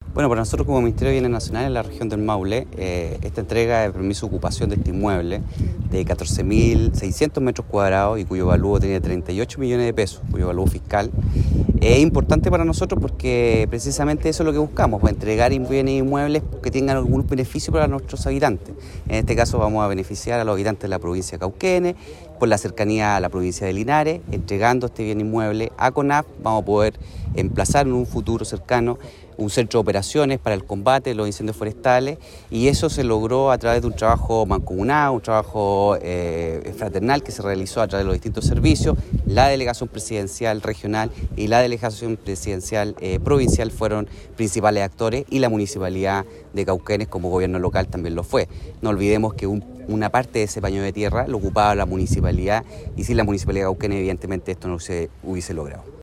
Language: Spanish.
Bueno, para nosotros como Ministerio de Bienes Nacionales en la región del Maule, esta entrega de permiso de ocupación de este inmueble de 14.600 metros cuadrados y cuyo valor tiene 38 millones de pesos, cuyo valor fiscal, es importante para nosotros porque precisamente eso es lo que buscamos, entregar bienes inmuebles que tengan algunos beneficios para nuestros habitantes. En este caso vamos a beneficiar a los habitantes de la provincia de Cauquenes, por la cercanía a la provincia de Linares. Entregando este bien inmueble a CONAF vamos a poder emplazar en un futuro cercano un centro de operaciones para el combate de los incendios forestales, y eso se logró a través de un trabajo mancomunado, un trabajo fraternal que se realizó a través de los distintos servicios. La delegación presidencial regional y la delegación presidencial provincial fueron principales actores, y la municipalidad de Cauquenes como gobierno local también lo fue. No olvidemos que una parte de ese paño de tierra lo ocupaba la municipalidad, y sin la municipalidad de Cauquenes evidentemente esto no se hubiese logrado.